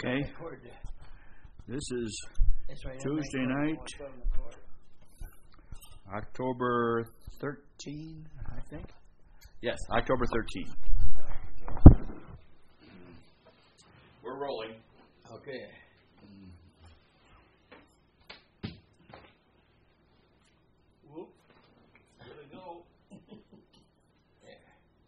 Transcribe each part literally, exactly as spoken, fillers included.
Okay. This is Tuesday night, October thirteenth, I think. Yes, October thirteenth. We're rolling. Okay. Whoop. Here we go. There.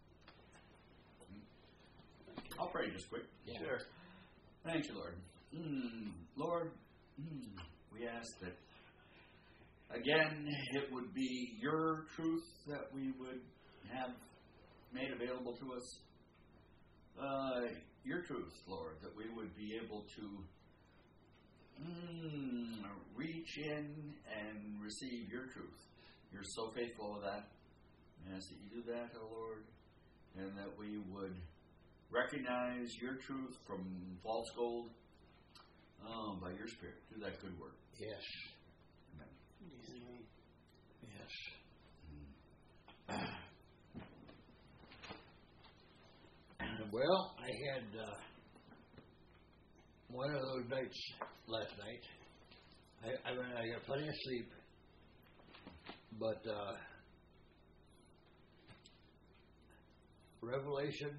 I'll pray just quick. Yeah. Sure. Thank you, Lord. Mm, Lord, mm, we ask that, again, it would be your truth that we would have made available to us. Uh, your truth, Lord, that we would be able to mm, reach in and receive your truth. You're so faithful with that. I ask that you do that, O Lord, and that we would recognize your truth from false gold um, by your Spirit. Do that good work. Yes. Amen. Yes. Well, I had uh, one of those nights last night. I, I, mean, I got plenty of sleep, but uh, Revelation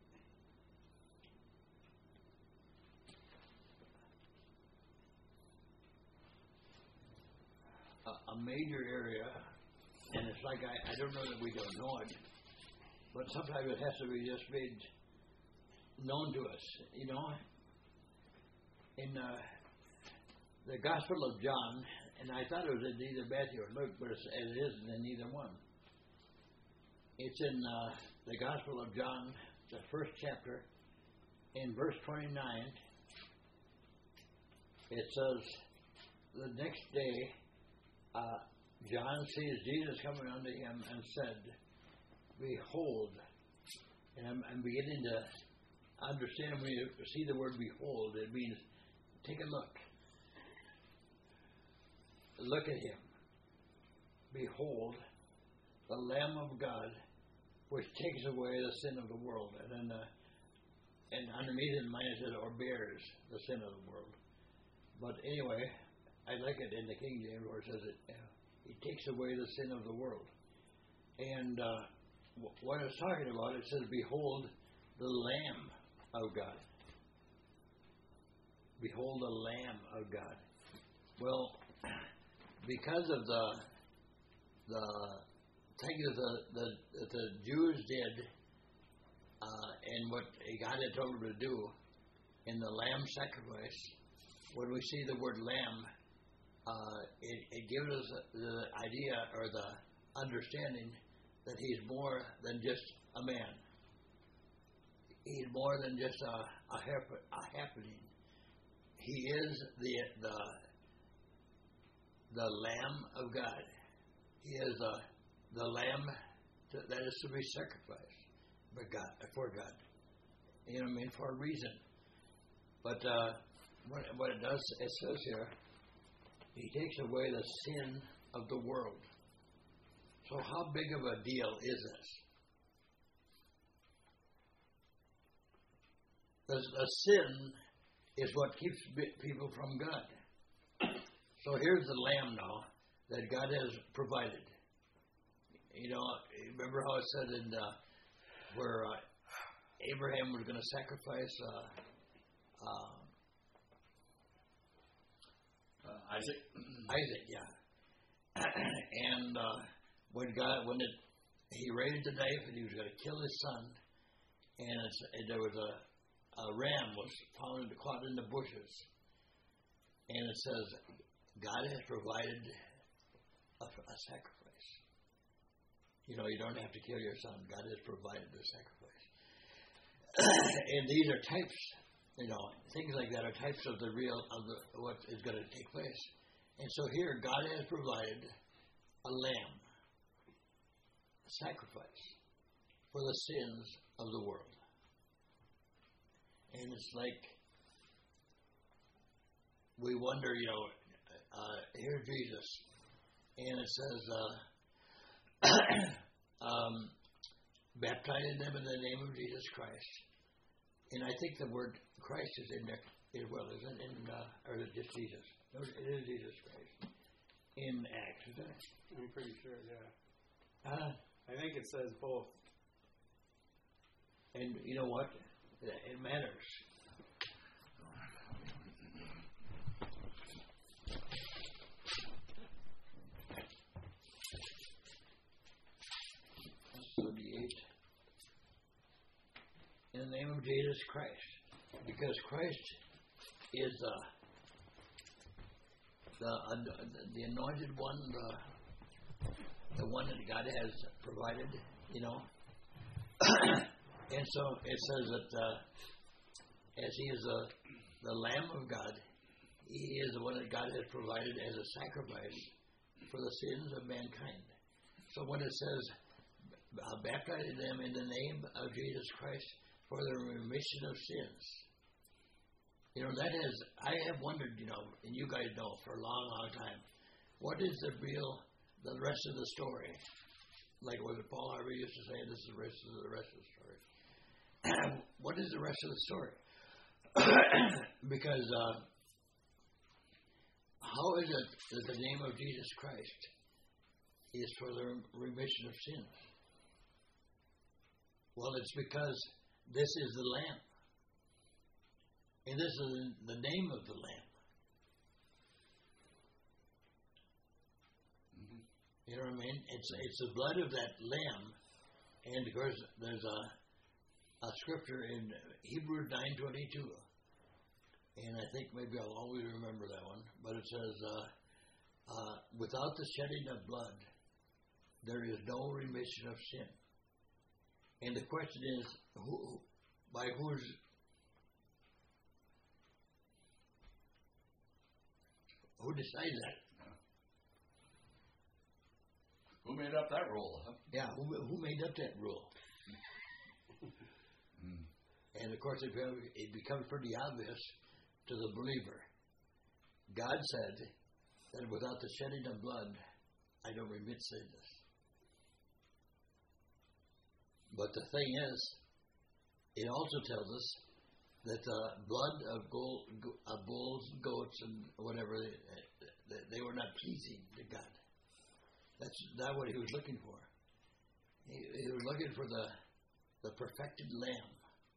a, a major area, and it's like I, I don't know that we don't know it, but sometimes it has to be just made known to us, you know. In uh, the Gospel of John, and I thought it was in either Matthew or Luke, but it's, it isn't in either one. It's in uh, the Gospel of John, the first chapter, in verse twenty-nine. It says, the next day, uh, John sees Jesus coming unto him and said, behold, and I'm, I'm beginning to understand when you see the word behold, it means take a look. Look at him. Behold, the Lamb of God, which takes away the sin of the world. And then, uh, and underneath it, mine it says, or bears the sin of the world. But anyway, I like it in the King James where it says it. Uh, he takes away the sin of the world. And uh, w- what it's talking about, it says, behold, the Lamb of God. Behold the Lamb of God. Well, because of the the thing that the, the, that the Jews did uh, and what God had told them to do in the lamb sacrifice, when we see the word lamb, uh, it, it gives us the idea or the understanding that he's more than just a man. He's more than just a, a, hap- a happening. He is the the the Lamb of God. He is uh, the Lamb to, that is to be sacrificed by God, for God. You know what I mean? For a reason. But uh, what, what it does, it says here, he takes away the sin of the world. So how big of a deal is this? The, the sin is what keeps people from God. So here's the lamb now that God has provided. You know, remember how it said in uh, where uh, Abraham was going to sacrifice uh, uh, uh, Isaac. Isaac, yeah. And uh, when God, when it, he raised the knife and he was going to kill his son, and, it's, and there was a A ram was found caught in the bushes. And it says, God has provided a, a sacrifice. You know, you don't have to kill your son. God has provided the sacrifice. And these are types, you know, things like that are types of the real, of the, what is going to take place. And so here, God has provided a lamb, a sacrifice for the sins of the world. And it's like, we wonder, you know, uh, here's Jesus. And it says, uh, um, baptizing them in the name of Jesus Christ And I think the word Christ is in there as well, isn't it? In, uh, or is it just Jesus? No, it is Jesus Christ. In Acts, isn't it? I'm pretty sure, yeah. Uh, I think it says both. and you know what? It matters. thirty-eight. In the name of Jesus Christ. Because Christ is uh, the, uh, the anointed one, the, the one that God has provided, you know. And so it says that uh, as He is a, the Lamb of God, He is the one that God has provided as a sacrifice for the sins of mankind. So when it says, uh, baptize them in the name of Jesus Christ for the remission of sins, you know, that is, I have wondered, you know, and you guys know for a long, long time, what is the real, the rest of the story? Like what Paul Harvey used to say, this is the rest of the rest of the story. What is the rest of the story? Because uh, how is it that the name of Jesus Christ is for the remission of sins? Well, it's because this is the Lamb. And this is the name of the Lamb. Mm-hmm. You know what I mean? It's it's the blood of that Lamb. And of course, there's a, a scripture in Hebrews nine twenty-two. And I think maybe I'll always remember that one. But it says, uh, uh, without the shedding of blood, there is no remission of sin. And the question is, who, by whose Who decided that? Who made up that rule? Huh? Yeah, who, who made up that rule? mm. And of course, it, it becomes pretty obvious to the believer. God said that without the shedding of blood, I don't remit sins. But the thing is, it also tells us that the blood of, gold, of bulls, goats, and whatever, they, they were not pleasing to God. That's not what He was looking for. He, he was looking for the the perfected Lamb.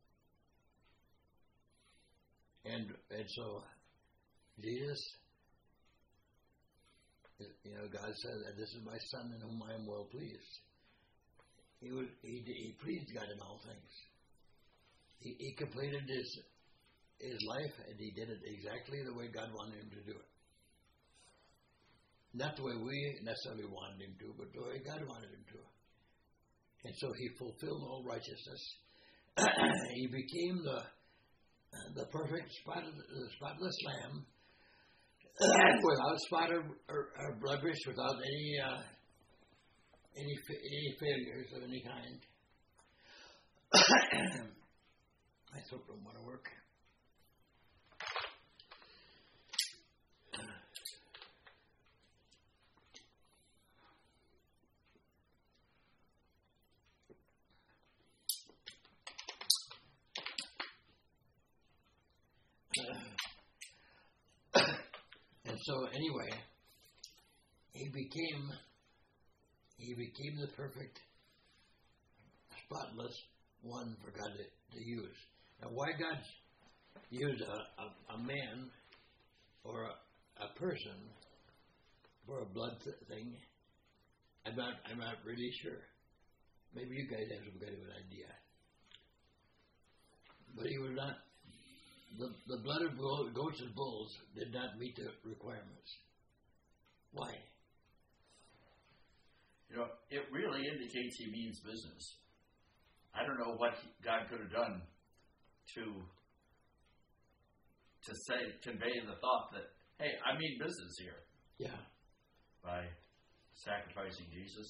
And and so Jesus, you know, God said, "This is my Son in whom I am well pleased." He was he, he pleased God in all things. He, he completed his his life, and he did it exactly the way God wanted him to do it. Not the way we necessarily wanted him to, but the way God wanted him to. And so he fulfilled all righteousness. He became the the perfect spot, the spotless Lamb, without spot or, or, or blemish, without any uh, any any failures of any kind. My throat don't want to work. And so, anyway, he became he became the perfect, spotless one for God to, to use. Now, why God used a, a, a man or a, a person for a blood th- thing, I'm not I'm not really sure. Maybe you guys have some kind of an idea. But he was not. The, the blood of goats and bulls did not meet the requirements. Why? You know, it really indicates he means business. I don't know what he, God could have done to to say, convey the thought that, hey, I mean business here. Yeah. By sacrificing Jesus.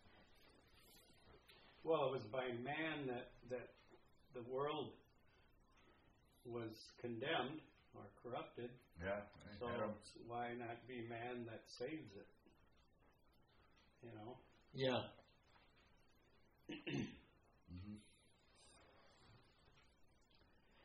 Well, it was by man that, that the world was condemned or corrupted. Yeah. So why not be man that saves it? You know? Yeah. mm-hmm.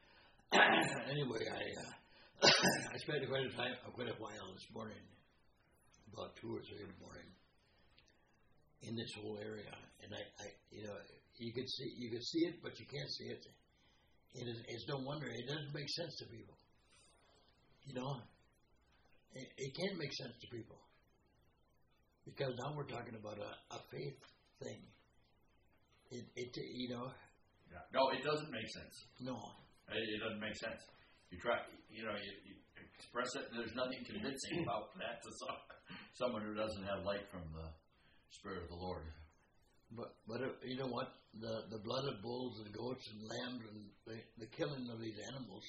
anyway, I uh, I spent quite a time, quite a while this morning, about two or three in the morning, in this whole area, and I, I you know, you could see you could see it, but you can't see it. It is, it's no wonder it doesn't make sense to people. You know, it, it can't make sense to people because now we're talking about a, a faith thing. It, it, you know. Yeah. No, it doesn't make sense. No. It, it doesn't make sense. You try, you know, you, you express it. There's nothing convincing about that to some, someone who doesn't have light from the Spirit of the Lord. But but uh, you know what? The the blood of bulls and goats and lambs and the, the killing of these animals,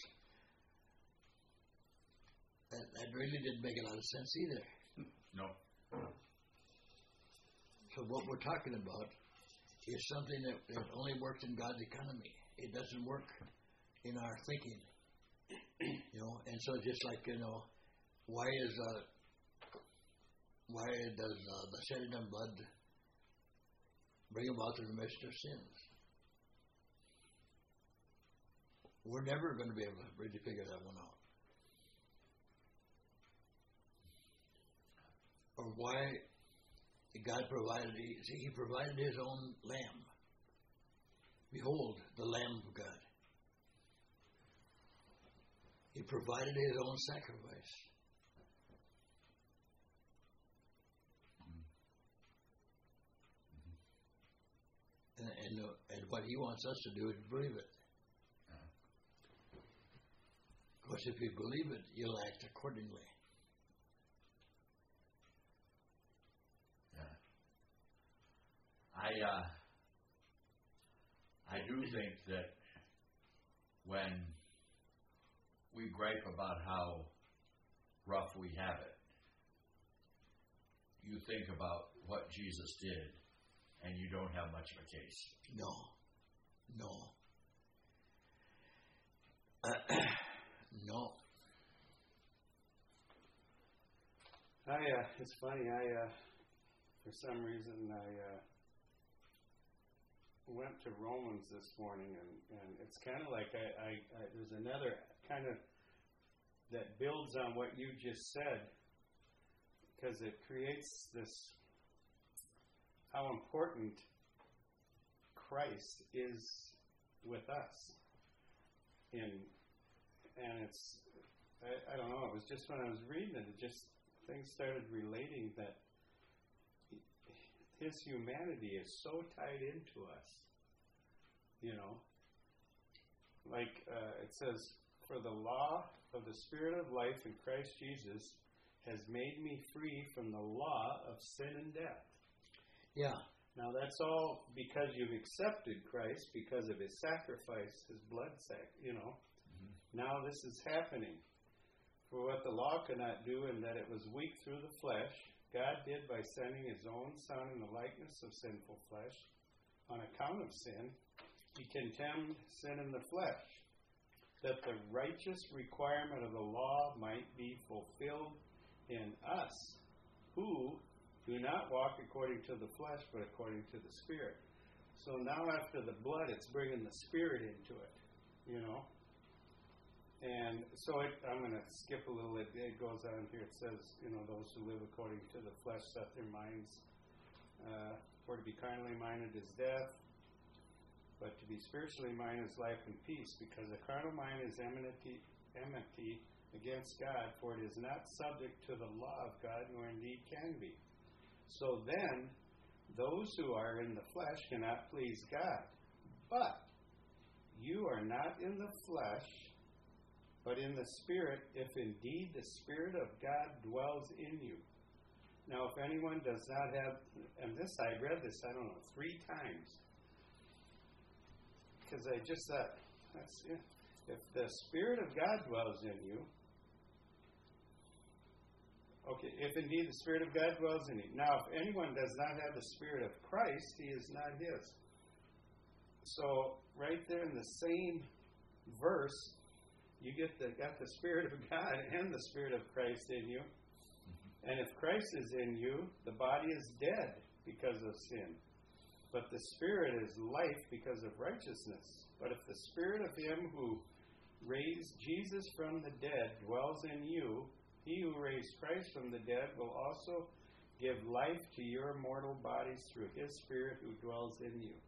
that, that really didn't make a lot of sense either. No. So what we're talking about is something that, that only works in God's economy. It doesn't work in our thinking. You know, and so just like, you know, why is uh, why does uh, the shedding of blood bring about the remission of sins? We're never going to be able to really figure that one out. Or why God provided, see, He provided His own lamb. Behold, the Lamb of God. He provided His own sacrifice. And, and, uh, and what He wants us to do is believe it. Of course, if you believe it, you'll act accordingly. Yeah. I uh, I do think that when we gripe about how rough we have it, you think about what Jesus did, and you don't have much of a case. No. No. Uh, no. I, uh, it's funny, I, uh, for some reason, I uh, went to Romans this morning, and, and it's kind of like I, I, I, there's another kind of that builds on what you just said, because it creates this, how important Christ is with us. In, and it's, I, I don't know, it was just when I was reading it, it just, things started relating that His humanity is so tied into us. You know, like uh, it says, for the law of the Spirit of life in Christ Jesus has made me free from the law of sin and death. Yeah. Now that's all because you've accepted Christ because of His sacrifice, His blood sac. You know, mm-hmm. Now this is happening. For what the law could not do, in that it was weak through the flesh, God did by sending His own Son in the likeness of sinful flesh. On account of sin, He condemned sin in the flesh, that the righteous requirement of the law might be fulfilled in us, who do not walk according to the flesh, but according to the Spirit. So now after the blood, it's bringing the Spirit into it, you know. And so it, I'm going to skip a little. It, it goes on here. It says, you know, those who live according to the flesh set their minds. Uh, for to be carnally minded is death, but to be spiritually minded is life and peace. Because the carnal mind is enmity, enmity against God, for it is not subject to the law of God, nor indeed can be. So then, those who are in the flesh cannot please God. But you are not in the flesh, but in the Spirit, if indeed the Spirit of God dwells in you. Now, if anyone does not have, and this, I read this, I don't know, three times. Because I just thought, that's it. If the Spirit of God dwells in you, okay, if indeed the Spirit of God dwells in you. Now, if anyone does not have the Spirit of Christ, he is not His. So, right there in the same verse, you get the, got the Spirit of God and the Spirit of Christ in you. Mm-hmm. And if Christ is in you, the body is dead because of sin. But the Spirit is life because of righteousness. But if the Spirit of Him who raised Jesus from the dead dwells in you, he who raised Christ from the dead will also give life to your mortal bodies through his Spirit who dwells in you.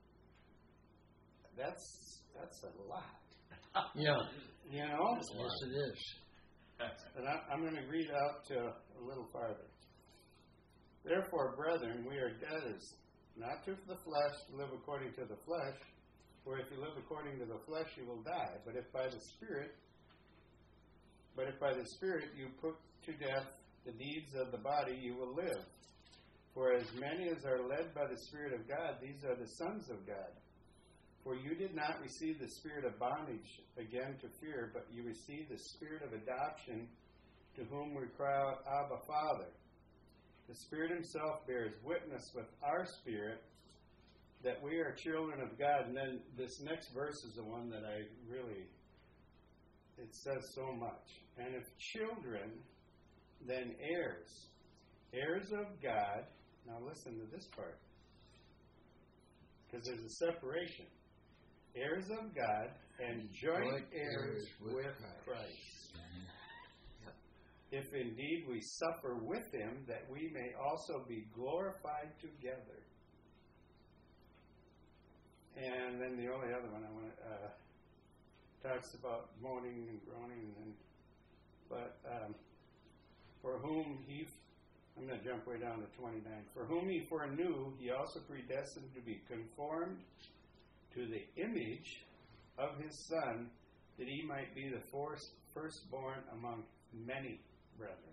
That's that's a lot. Yeah. You know? Yes, it is. And I, I'm going to read out to a little farther. Therefore, brethren, we are debtors, not to the flesh, to live according to the flesh. For if you live according to the flesh, you will die. But if by the Spirit, but if by the Spirit you put to death the deeds of the body, you will live. For as many as are led by the Spirit of God, these are the sons of God. For you did not receive the spirit of bondage again to fear, but you received the Spirit of adoption, to whom we cry out, Abba, Father. The Spirit himself bears witness with our spirit that we are children of God. And then this next verse is the one that I really, it says so much. And if children, then heirs, heirs of God. Now listen to this part, because there's a separation. Heirs of God and joint, joint heirs, heirs with, with Christ. Christ. Mm-hmm. If indeed we suffer with him, that we may also be glorified together. And then the only other one I want to uh, talks about moaning and groaning, and but um, for whom he, I'm going to jump way down to twenty-nine. For whom he foreknew, he also predestined to be conformed to the image of his Son, that he might be the first, firstborn among many brethren.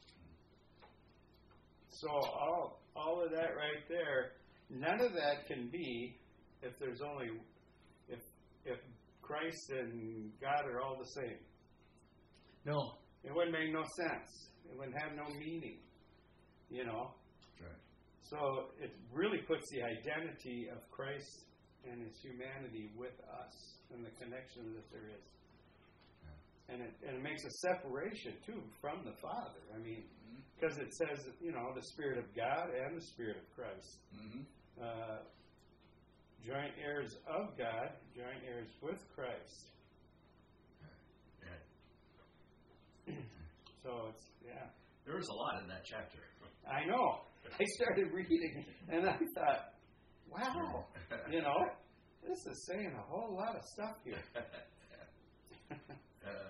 So all all of that right there, none of that can be if there's only if if Christ and God are all the same. No. It wouldn't make no sense. It wouldn't have no meaning. You know? Right. So it really puts the identity of Christ and his humanity with us and the connection that there is. Yeah. And it and it makes a separation too from the Father. I mean, because mm-hmm. it says, you know, the Spirit of God and the Spirit of Christ. Mm-hmm. Uh, joint heirs of God, joint heirs with Christ. Yeah. So it's, yeah. There was a lot in that chapter. I know. I started reading and I thought, wow, you know, this is saying a whole lot of stuff here. uh,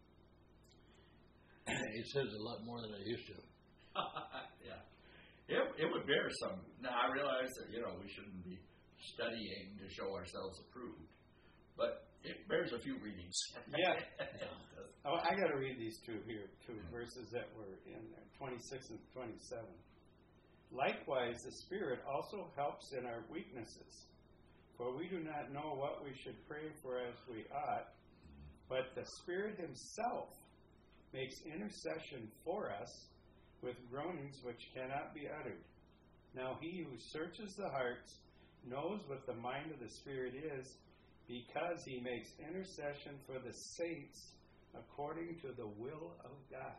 it says a lot more than it used to. Yeah. It, it would bear some. Now, I realize that, you know, we shouldn't be studying to show ourselves approved, but it bears a few readings. Yeah. Oh, I got to read these two here, two verses that were in there, twenty-six and twenty-seven. Likewise, the Spirit also helps in our weaknesses, for we do not know what we should pray for as we ought, but the Spirit himself makes intercession for us with groanings which cannot be uttered. Now he who searches the hearts knows what the mind of the Spirit is, because he makes intercession for the saints according to the will of God.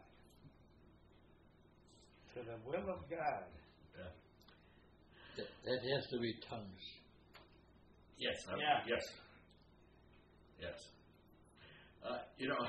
To the will of God. Yeah. That, that has to be tongues. Yes. I'm, yeah. Yes. Yes. Uh, you know,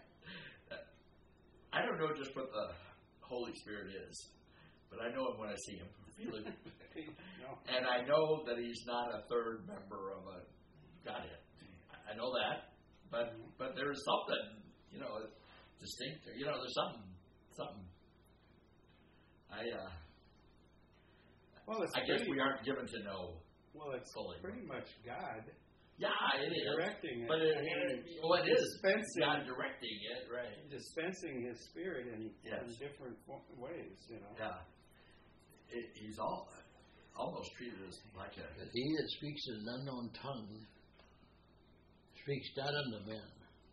I don't know just what the Holy Spirit is, but I know him when I see him. Feel him. No. And I know that he's not a third member of a Godhead. I know that, but mm-hmm. but there's something, you know, distinct. You know, there's something, something. I uh, well, it's I guess pretty, we aren't given to know. Well, it's fully, pretty but. much God. Yeah, it is directing it. But it, it, well, it is God directing it, right? Dispensing His Spirit in, yes. in different ways, you know. Yeah, it, he's all almost treated as like a. But he that speaks in an unknown tongue speaks not unto men,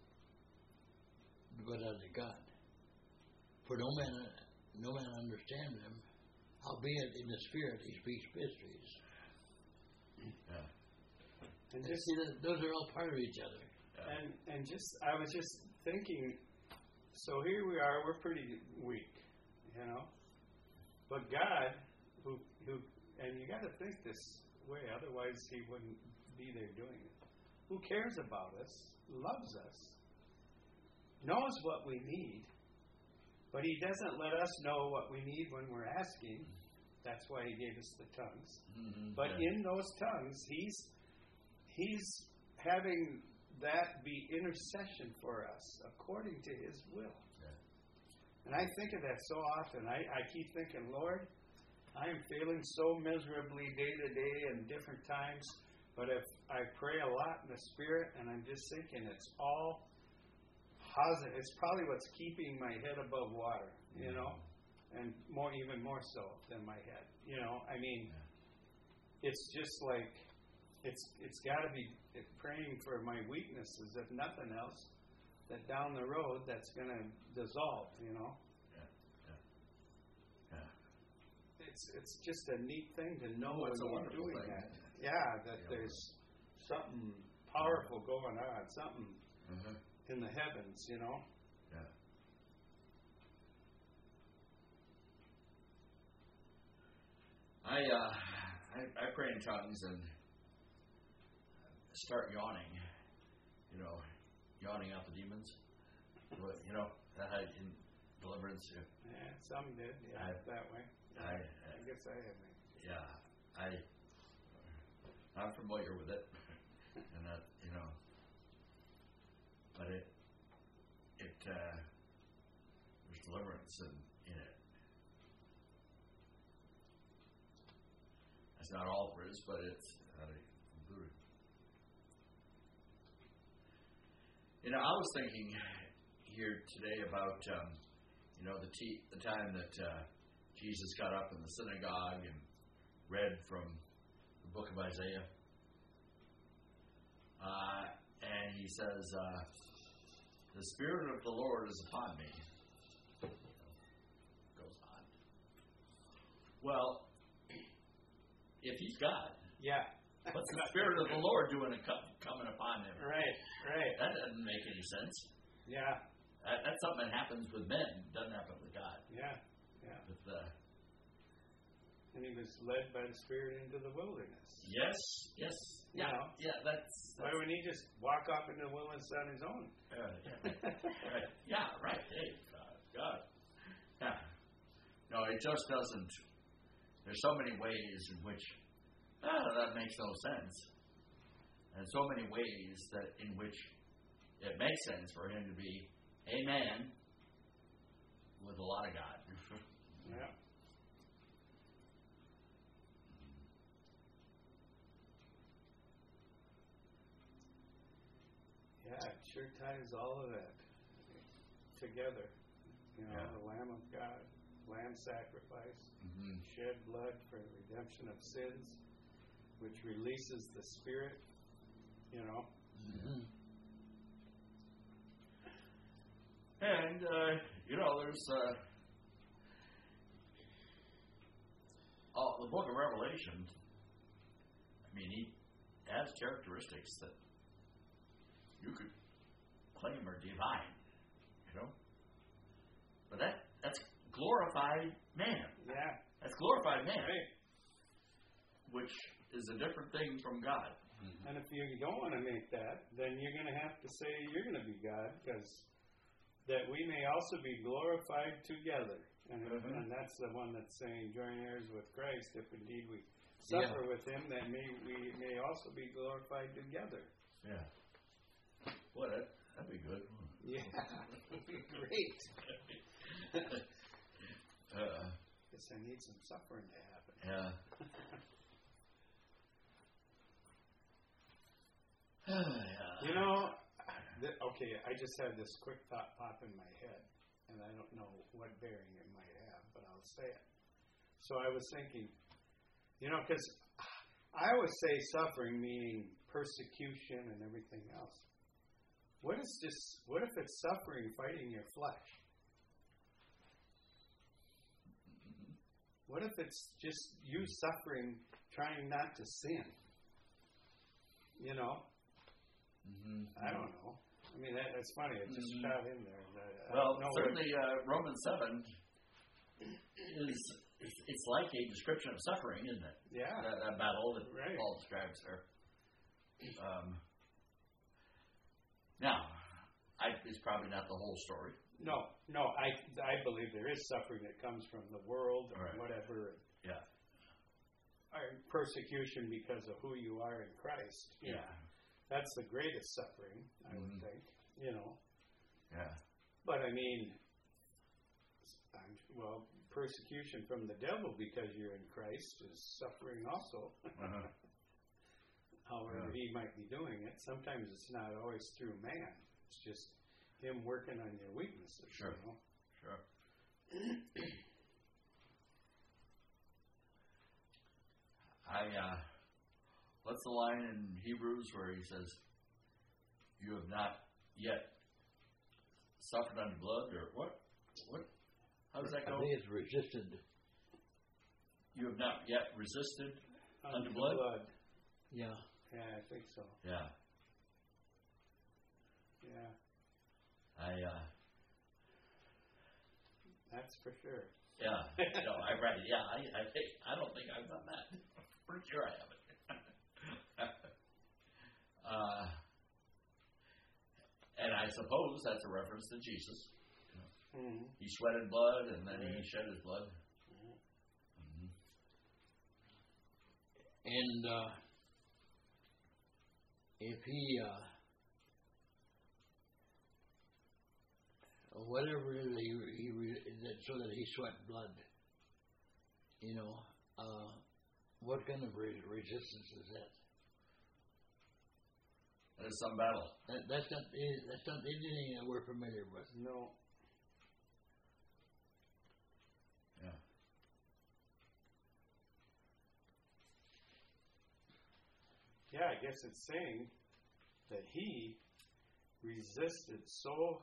but unto God. For no man, no man understands him. Howbeit in the Spirit he speaks mysteries. Yeah. And and just see, those are all part of each other. Yeah. And and just I was just thinking. So here we are. We're pretty weak, you know. But God, who who, and you got to think this way, otherwise He wouldn't be there doing it. Who cares about us, loves us, knows what we need, but He doesn't let us know what we need when we're asking. That's why He gave us the tongues. Mm-hmm. But yeah. in those tongues, He's He's having that be intercession for us according to His will. Yeah. And I think of that so often. I, I keep thinking, Lord, I am feeling so miserably day to day and different times, but if I pray a lot in the Spirit and I'm just thinking it's all positive, it's probably what's keeping my head above water, you know, and more, even more so than my head. You know, I mean, yeah. It's just like, it's it's got to be praying for my weaknesses, if nothing else, that down the road that's going to dissolve, you know. It's it's just a neat thing to know oh, when you're doing thing. that. Yeah, that yeah. there's something powerful going on, something mm-hmm. in the heavens, you know. Yeah. I uh, I, I pray in tongues and start yawning, you know, yawning out the demons. You know, that had in deliverance. Yeah, some did. Yeah, I, that way. I, I, I guess I have. Yeah, I, I'm familiar with it, and that, you know, but it, it, uh, there's deliverance in, in it. That's not all there is, but it's uh, included. You know, I was thinking here today about, um, you know, the t- the time that. Uh, Jesus got up in the synagogue and read from the book of Isaiah. Uh, and he says, uh, the Spirit of the Lord is upon me. You know, goes on. Well, if he's God, yeah, what's the Spirit of the Lord doing coming upon him? Right, right. That doesn't make any sense. Yeah. That, that's something that happens with men. It doesn't happen with God. Yeah. Yeah. With the, and he was led by the Spirit into the wilderness. Yes, yes. You yeah, know? yeah, that's, that's... Why wouldn't he just walk off into the wilderness on his own? Uh, yeah, right. Yeah, right. Hey, God, God. Yeah. No, it just doesn't... There's so many ways in which oh, that makes no sense. And so many ways that in which it makes sense for him to be a man with a lot of God. Yeah. Yeah, it sure ties all of that together. You know, yeah. the Lamb of God, lamb sacrifice, mm-hmm. shed blood for redemption of sins, which releases the Spirit, you know. Mm-hmm. And, uh, you know, there's uh, oh, the book of Revelation, I mean, he has characteristics that you could claim are divine, you know. But that that's glorified man. Yeah. That's glorified man. Right. Which is a different thing from God. Mm-hmm. And if you don't want to make that, then you're going to have to say you're going to be God, because that we may also be glorified together. And, mm-hmm. and that's the one that's saying, join heirs with Christ, if indeed we suffer yeah. with him, then may, we may also be glorified together. Yeah. Boy, that, that'd be good. Yeah, that'd be great. uh, Guess I need some suffering to happen. Yeah. yeah. You know, th- okay, I just had this quick thought pop in my head, and I don't know what bearing it might have, but I'll say it. So I was thinking, you know, because I always say suffering meaning persecution and everything else. What is this? What if it's suffering fighting your flesh? What if it's just you suffering trying not to sin? You know? Mm-hmm. I don't know. I mean, that, that's funny. It just mm-hmm. shot in there. I, well, I certainly uh, Romans seven is it's like a description of suffering, isn't it? Yeah. That, that battle that right. Paul describes there. Um, now, I, it's probably not the whole story. No, no, I I believe there is suffering that comes from the world or Right. whatever. Yeah. Or persecution because of who you are in Christ. you Yeah. know. That's the greatest suffering, I would Mhm. think. You know. Yeah. But I mean, I'm, well, persecution from the devil because you're in Christ is suffering also. Uh-huh. However, Yeah. he might be doing it. Sometimes it's not always through man. It's just him working on your weaknesses. Sure. You know? Sure. I, uh, what's the line in Hebrews where he says, you have not yet suffered unto blood, or what? What? How does that I go? think it's resisted. You have not yet resisted unto blood? Yeah. Yeah, I think so. Yeah. Yeah, I, uh, that's for sure. yeah. No, I read it. Yeah, I, I think, I don't think I've done that. Pretty sure I haven't. uh, and I suppose that's a reference to Jesus. Mm-hmm. He sweated blood, and then he shed his blood. Mm-hmm. And uh, if he, uh, whatever it is, he, he that, so that he sweat blood, you know, uh, what kind of re- resistance is that? That is some battle. that? That's not that's not anything that we're familiar with. No. Yeah. Yeah, I guess it's saying that he resisted so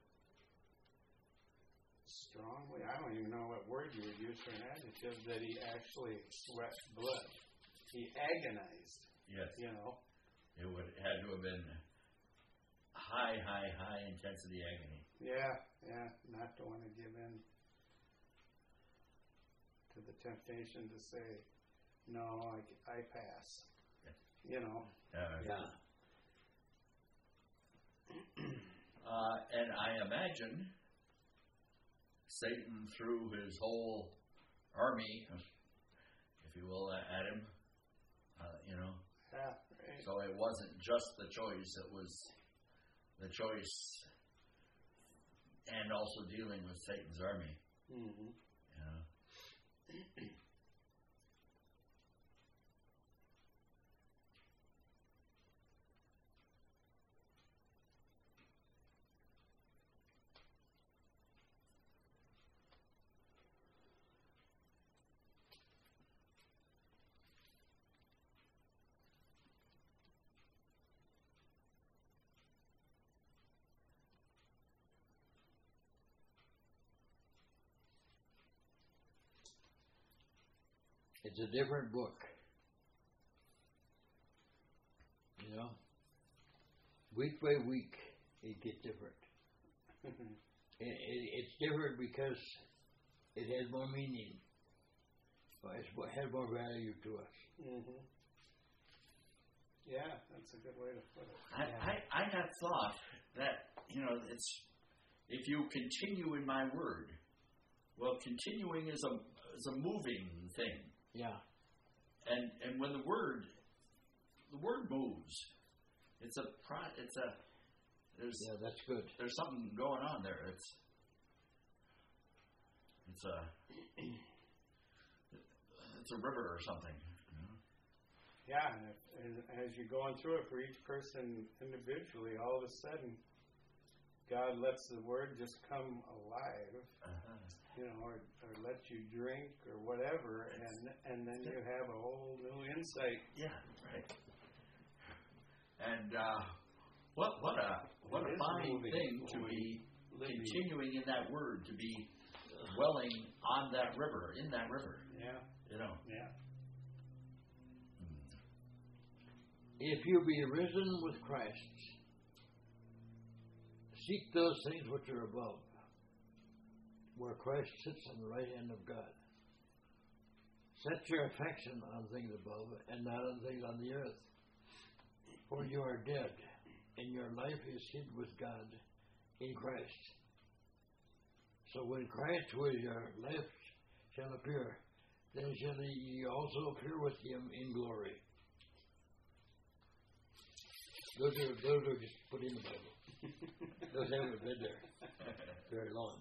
strongly. I don't even know what word you would use for an adjective, that he actually sweat blood. He agonized, Yes. you know. It would it had to have been high, high, high intensity agony. Yeah, yeah, not to want to give in to the temptation to say, no, I, I pass. Yeah. You know. Uh, Yeah. Uh, and I imagine Satan threw his whole army, if you will, at him. Uh, you know. Yeah, right. So it wasn't just the choice; it was the choice, and also dealing with Satan's army. Mm-hmm. You know. It's a different book. You know? Week by week, it gets different. it, it, it's different because it has more meaning. Well, it's, it has more value to us. Mm-hmm. Yeah, that's a good way to put it. I, I, I have thought that, you know, it's if you continue in my word. Well, continuing is a is a moving thing. Yeah. And and when the word the word moves, it's a pro- it's a there's Yeah, that's good. there's something going on there. It's it's a it's a river or something. Yeah, and, if, and as you're going through it for each person individually, all of a sudden, God lets the word just come alive, Uh-huh. you know, or, or let you drink or whatever, and and then you have a whole new insight. Yeah, right. And uh, what what a what It a is fine moving thing to when be living. continuing in that word, to be dwelling on that river, in that river. Yeah, You know. yeah. If you be risen with Christ, seek those things which are above, where Christ sits on the right hand of God. Set your affection on things above and not on things on the earth. For you are dead, and your life is hid with God in Christ. So when Christ, who is your life, shall appear, then shall ye also appear with him in glory. Those are those are just put in the Bible. Those haven't been there very long.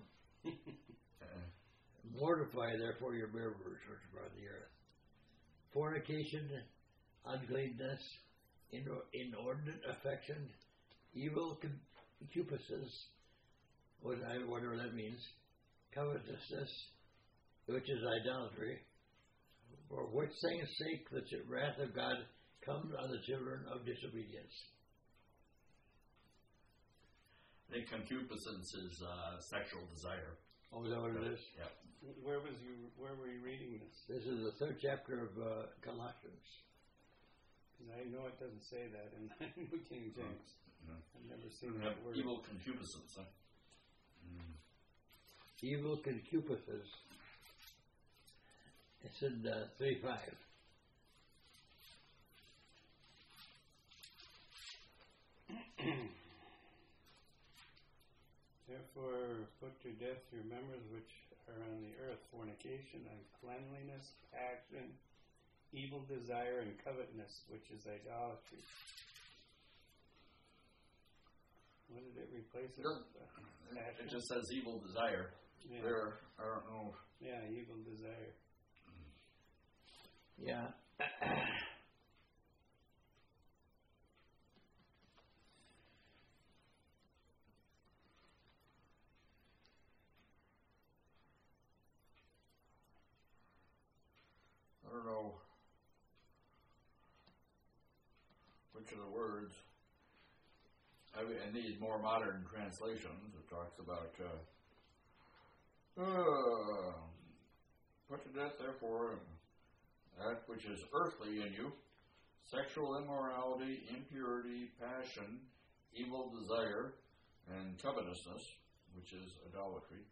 Mortify therefore your murderers which are on the earth. Fornication, uncleanness, inordinate affection, evil concupiscence, whatever that means, covetousness, which is idolatry, for which things sake the wrath of God comes on the children of disobedience. I think concupiscence is uh, sexual desire. Oh, is that what it is? Yeah. Where was you? Where were you reading this? This is the third chapter of uh, Colossians. Because I know it doesn't say that in New King James. No. I've never seen We that have word. evil concupiscence. Huh? Mm. Evil concupiscence. It's in uh, three five. Therefore, put to death your members which are on the earth: fornication, uncleanliness, passion, evil desire, and covetousness, which is idolatry. What did it replace it with? It just says evil desire. Yeah. There, I don't know. Yeah, evil desire. Yeah. I don't know which of the words. I mean, in these more modern translations, it talks about uh, uh, put to death, therefore, that which is earthly in you: sexual immorality, impurity, passion, evil desire, and covetousness, which is idolatry.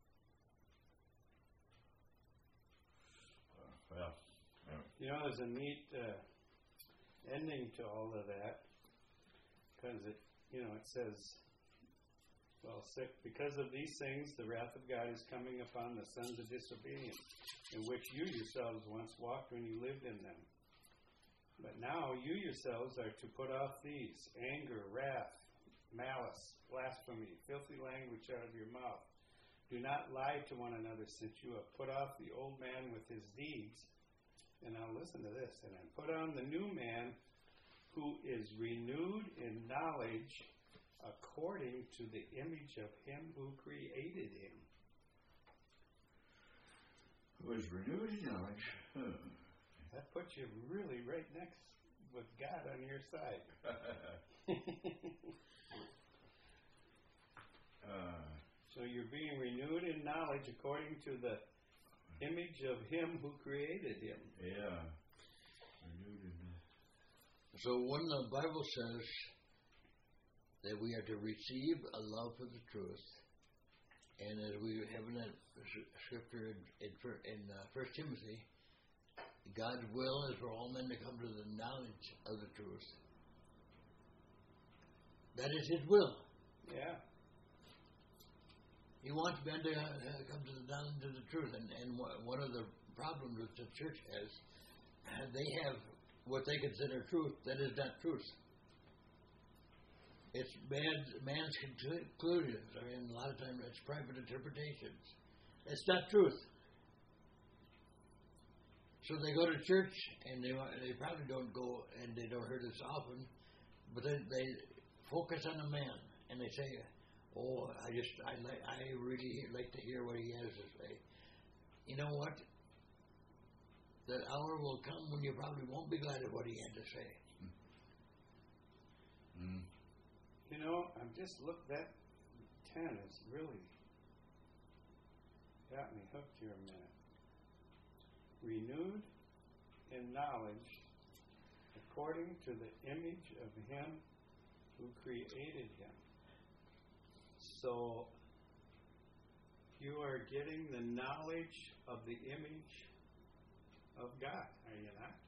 Uh, well. You know, there's a neat uh, ending to all of that, because it, you know, it says, well, sick, because of these things, the wrath of God is coming upon the sons of disobedience, in which you yourselves once walked when you lived in them. But now you yourselves are to put off these: anger, wrath, malice, blasphemy, filthy language out of your mouth. Do not lie to one another, since you have put off the old man with his deeds. And now listen to this. And then put on the new man, who is renewed in knowledge according to the image of him who created him. Who is renewed in knowledge. Huh. That puts you really right next with God on your side. uh, So you're being renewed in knowledge according to the image of him who created him. yeah. Renewed in knowledge. So when the Bible says that we are to receive a love for the truth, and as we have in that scripture in, in uh, First Timothy, God's will is for all men to come to the knowledge of the truth. That is His will. Yeah. He wants men to uh, come to the knowledge of the truth, and, and one of the problems that the church has, they have what they consider truth that is not truth. It's man's, man's conclusions. I mean, a lot of times it's private interpretations. It's not truth. So they go to church, and they they probably don't go, and they don't hear this often, but they, they focus on the man, and they say, "Oh, I just I like I really like to hear what he has to say." You know what? The hour will come when you probably won't be glad of what he had to say. Mm. You know, I've just looked, that ten has really got me hooked here a minute. Renewed in knowledge according to the image of him who created him. So you are getting the knowledge of the image of God, are you not?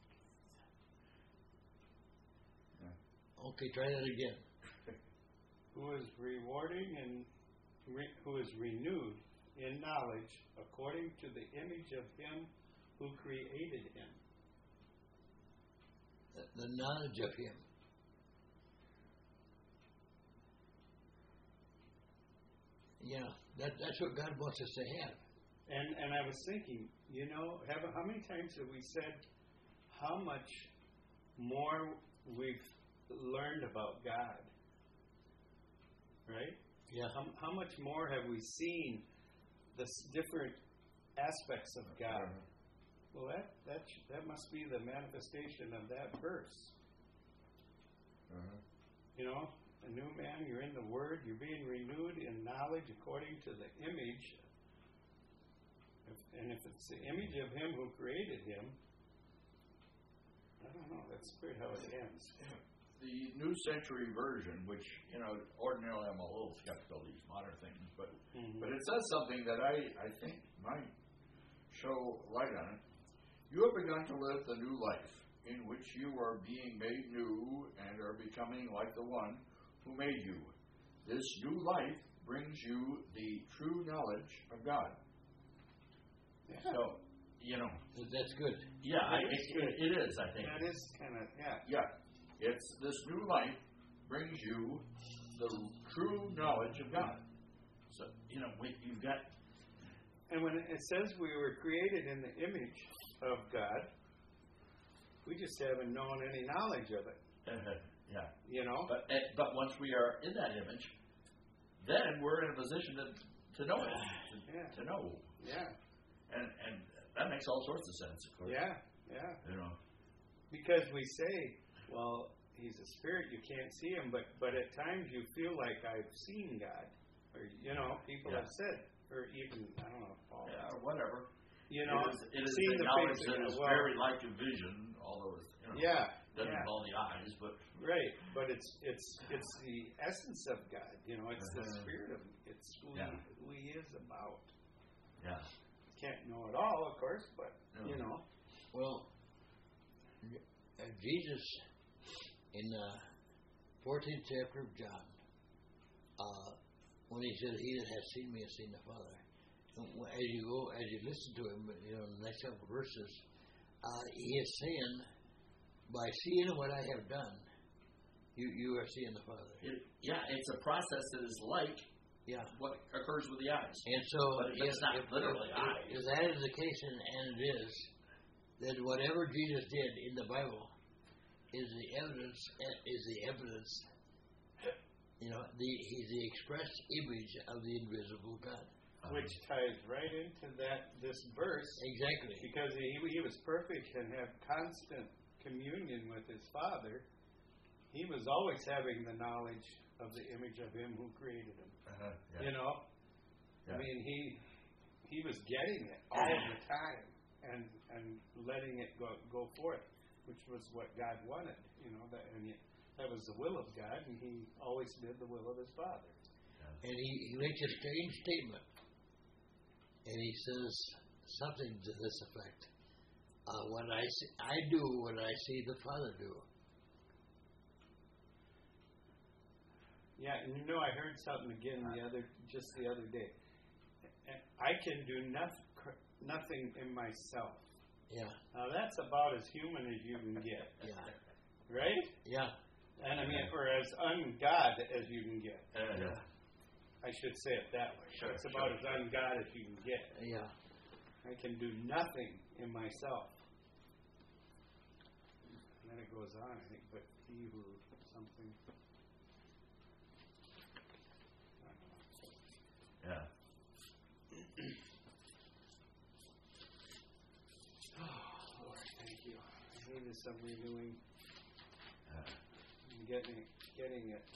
Okay, try that again. who is rewarding and re, who is renewed in knowledge according to the image of him who created him. The, the knowledge of him. Yeah, that, that's what God wants us to have. And and I was thinking, you know, have, how many times have we said how much more we've learned about God? Right? Yeah. How, how much more have we seen the s- different aspects of God? Well, that that sh- that must be the manifestation of that verse. Uh-huh. You know, a new man, you're in the Word, you're being renewed in knowledge according to the image. If, and if it's the image of him who created him, I don't know, that's weird how it ends. The New Century Version, which, you know, ordinarily I'm a little skeptical of these modern things, but Mm-hmm. but it says something that I, I think might show light on it. You have begun to live the new life, in which you are being made new and are becoming like the one who made you. This new life brings you the true knowledge of God. Yeah. So, you know, That's good. yeah, I, That is it, good. it, it is, I think. That is kind of, yeah. Yeah, it's this new life brings you the true knowledge of God. So, you know, we, you've got... And when it says we were created in the image of God, we just haven't known any knowledge of it, Uh, yeah. you know? But eh, but once we are in that image, then we're in a position to, to know it, to, Yeah. to know. Yeah, And and that makes all sorts of sense, of course. yeah, yeah. You know. Because we say, well, he's a spirit, you can't see him, but, but at times you feel like I've seen God. Or, you know, people Yeah. have said, or even, I don't know, Paul. Yeah, or whatever. You know, it is, it is seeing the the knowledge face that of is God. Well, very like a vision, although it's, you know, yeah, doesn't yeah. involve the eyes, but Right, but it's it's it's the essence of God. You know, it's the Uh-huh. spirit of him. It's who, Yeah. he, who he is about. yeah. Can't know it all, of course, but No. you know. Well, uh, Jesus, in the fourteenth chapter of John, uh, when he said, "He that has seen me has seen the Father," and as you go, as you listen to him, you know, in the next couple of verses, uh, he is saying, "By seeing what I have done, you you are seeing the Father." It, yeah, it's a process that is like Yeah. what occurs with the eyes. And so, But if it's not literally if, eyes. if that is the case, and, and it is, then whatever Jesus did in the Bible is the evidence. Is the evidence. You know, the he's the express image of the invisible God. Which ties right into that this verse Exactly. because he he was perfect and had constant communion with his Father. He was always having the knowledge of the image of him who created him. Uh-huh. You know, Yeah. I mean he he was getting it all the time and and letting it go go forth, which was what God wanted. You know that and he, that was the will of God, and he always did the will of his Father. And he, he makes a strange statement, and he says something to this effect: uh, "What I see, I do what I see the Father do." Yeah, and you know, I heard something again the other, just the other day. I can do nothing, nothing in myself. Yeah. Now that's about as human as you can get, Yeah. right? Yeah. And I mean, or as ungod as you can get. Uh, yeah. I should say it that way. Sure, it's about sure, as sure. ungod as you can get. Yeah. I can do nothing in myself. And then it goes on, I think, but he who something. Yeah. Oh, Lord, thank you. I need this of renewing Uh, and getting it, getting it.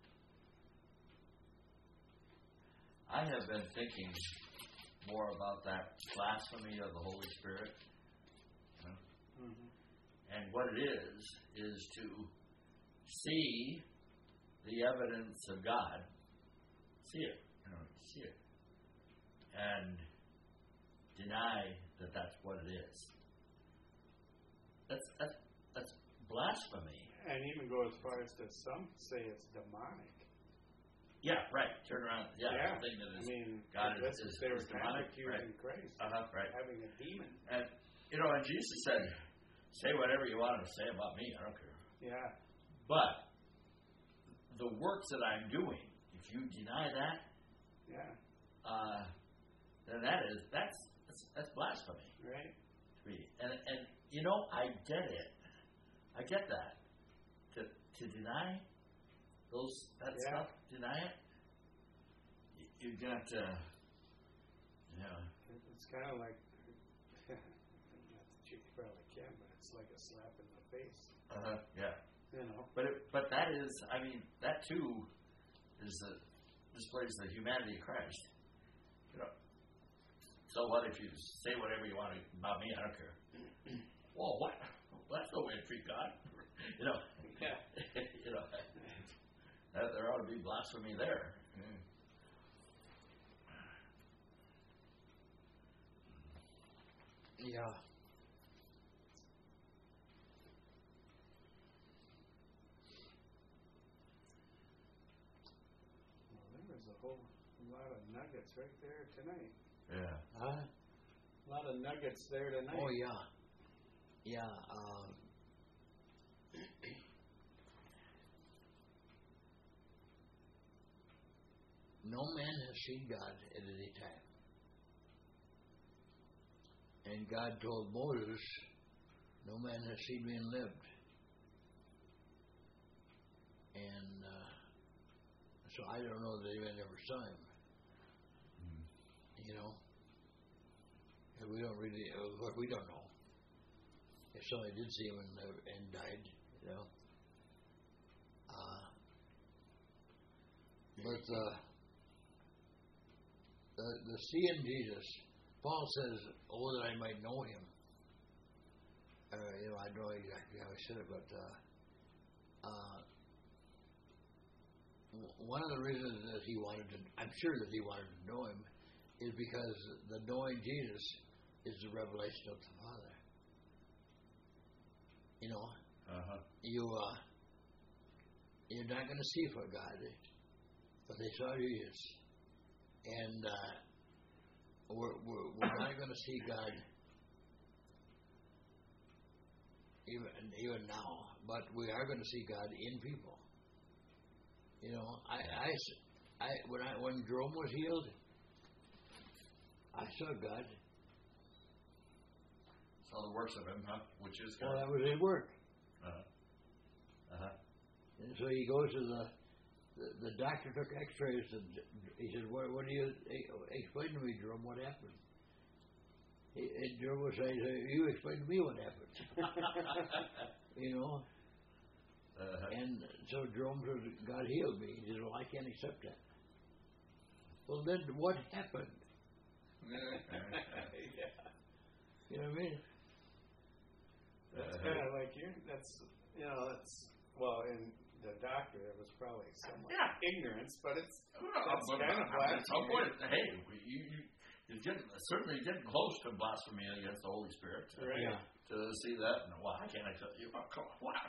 I have been thinking more about that blasphemy of the Holy Spirit. You know? Mm-hmm. And what it is, is to see the evidence of God, see it, you know, see it, and deny that that's what it is. That's, that's, that's blasphemy. And even go as far as to some say it's demonic. Yeah, right. Turn around. Yeah, Yeah. the thing that I is mean, God that's is, what is, they were is demonic, right? accusing Christ, Uh-huh, right. having a demon. And, you know, and Jesus said, say whatever you want to say about me. I don't care. Yeah. But the works that I'm doing, if you deny that, Yeah. uh, then that is, that's, that's, that's blasphemy Right. to me. And, and, you know, I get it. I get that. To, to deny those, that Yeah. stuff, deny it, you, you've got to, you know, It's kind of like, not that you probably can, but it's like a slap in the face. uh, yeah. You know. But it, but that is, I mean, that too is the displays the humanity of Christ. You know. So what if you say whatever you want about me? I don't care. Well, what? Well, that's no way to treat God. You know. Yeah. You know. That, there ought to be blasphemy there. Mm. Yeah. Well, there was a whole lot of nuggets right there tonight. Yeah. Huh? A lot of nuggets there tonight. Oh yeah. Yeah. Um, no man has seen God at any time. And God told Moses, no man has seen me and lived. And uh, so I don't know that anyone ever saw him. Mm. You know? And we don't really, of course, we don't know. If somebody did see him and, uh, and died, you know. Uh, but uh, the, the seeing Jesus, Paul says, oh, that I might know him. Uh, you know, I don't know exactly how he said it, but uh, uh, one of the reasons that he wanted to, I'm sure that he wanted to know him, is because the knowing Jesus is the revelation of the Father. You know, Uh-huh. you, uh, you're not going to see for God, but they saw Jesus. And uh, we're, we're, we're not going to see God even, even now, but we are going to see God in people. You know, I, I, I, when I, when Jerome was healed, I saw God. Saw the works of him, huh? Which is Well, God. that was his work. Uh-huh. Uh-huh. And so he goes to the, the, the doctor took x-rays and he said, what, what do you, explain to me, Jerome, what happened? He, and Jerome was saying, you explain to me what happened. You know? Uh-huh. And so Jerome said, God healed me. He said, well, I can't accept that. Well, then what happened? Yeah. You know what I mean? That's Uh-huh. kind of like you. That's you know. That's well, in the doctor, it was probably somewhat Yeah. ignorance, but it's Well, that's but kind of at some blasphemy. point, hey, you, you, you didn't, certainly didn't close to blasphemy against the Holy Spirit. To, Right. Yeah. to see that, and well, I can't accept you. Oh, come on, what?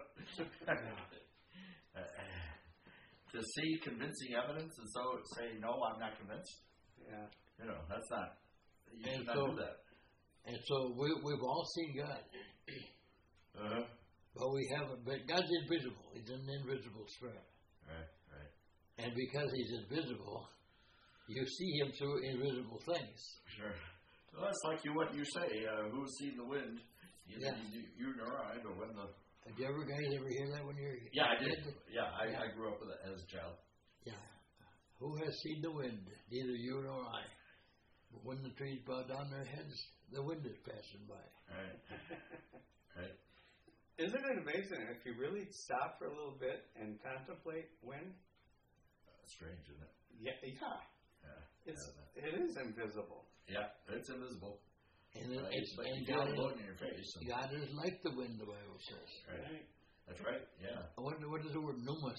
Uh, to see convincing evidence and so say, no, I'm not convinced. Yeah. You know, that's not, you And should not so- do that. And so we, we've all seen God, Uh-huh. but we haven't. But God's invisible. He's an invisible spirit. Right, right. And because he's invisible, you see him through invisible things. Sure. Well, that's like you what you say, uh, who's seen the wind? Neither Yeah. you, you nor I, but when the... Did you ever guys ever hear that when you're Yeah, I did. kid? Yeah, I, Yeah. I grew up with it as a child. Yeah. Who has seen the wind? Neither you nor I. But when the trees bow down their heads, the wind is passing by. Right. Right. Isn't it amazing if you really stop for a little bit and contemplate wind? That's strange, isn't it? Yeah, yeah. Yeah. It's yeah, it is invisible. yeah, it's invisible. And, Uh, it's, but and you feel God, it is, blowing in your face. And, God is like the wind, the Bible says. right. Right. That's right. Yeah. What, what is the word pneumos?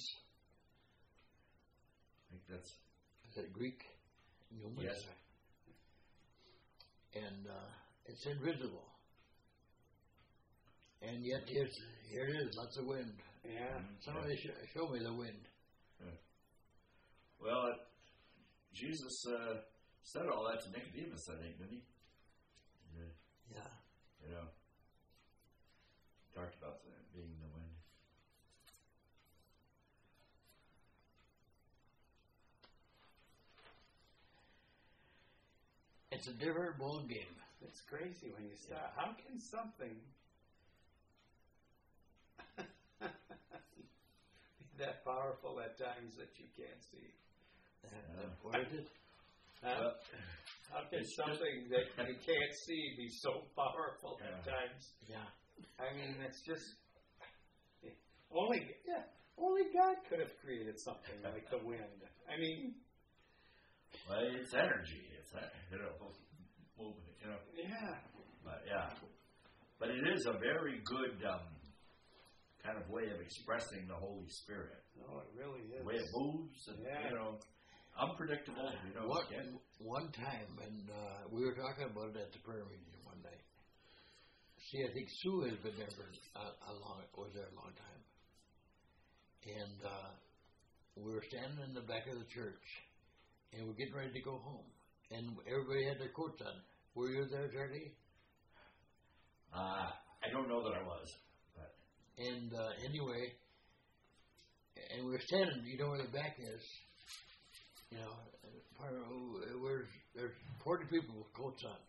I think that's Is that Greek? Pneumos? yes. And uh, it's invisible. And yet here's, here it is, lots of wind. Yeah. Mhm. Somebody sh- show me the wind. Well, it, Jesus uh, said all that to Nicodemus, I think, didn't he? Yeah. Yeah. You know, talked about that being the wind. It's a different ball game. It's crazy when you stop. How can something be that powerful at times that you can't see? Uh, what is it? Huh? Well, How can it's something that you can't see be so powerful at Yeah. times? Yeah. I mean, it's just only yeah, only God could have created something like the wind. I mean, well, it's energy. It's uh, you know, movement. You know, yeah, but yeah, but it is a very good um, kind of way of expressing the Holy Spirit. no, it really is. The way it moves, and Yeah. you know, unpredictable. You know, What, can't- one time, and uh, we were talking about it at the prayer meeting one night. See, I think Sue has been there for a, a long, was there a long time. And uh, we were standing in the back of the church, and we're getting ready to go home. And everybody had their coats on. Were you there, Charlie? uh, I don't know that I was, but And uh, anyway, and we were standing, you know where the back is. You know, part of, where's, there's forty people with coats on.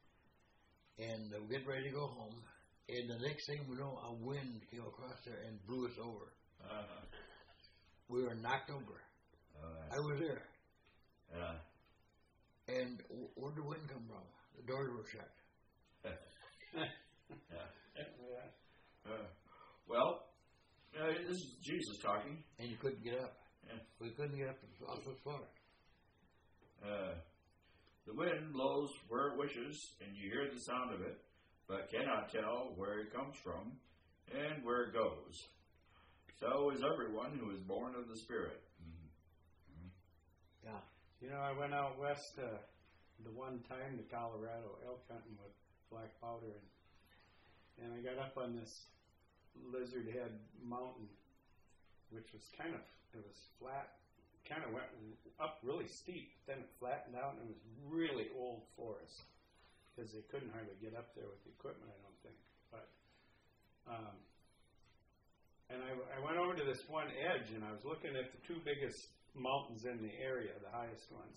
And uh, we're getting ready to go home. And the next thing we know, a wind came across there and blew us over. uh, We were knocked over. uh, I was there. uh, And w- where did the wind come from? The doors were shut. yeah. Yeah. Uh, well, uh, this is Jesus talking. And you couldn't get up. Yeah. We couldn't get up off the floor. Uh, the wind blows where it wishes, and you hear the sound of it, but cannot tell where it comes from and where it goes. So is everyone who is born of the Spirit. Mm-hmm. Yeah. You know, I went out west uh, the one time to Colorado elk hunting with black powder, and, and I got up on this Lizard Head mountain, which was kind of, it was flat, kind of went up really steep, then it flattened out, and it was really old forest, because they couldn't hardly get up there with the equipment, I don't think. But, um, and I, I went over to this one edge, and I was looking at the two biggest mountains in the area, the highest ones.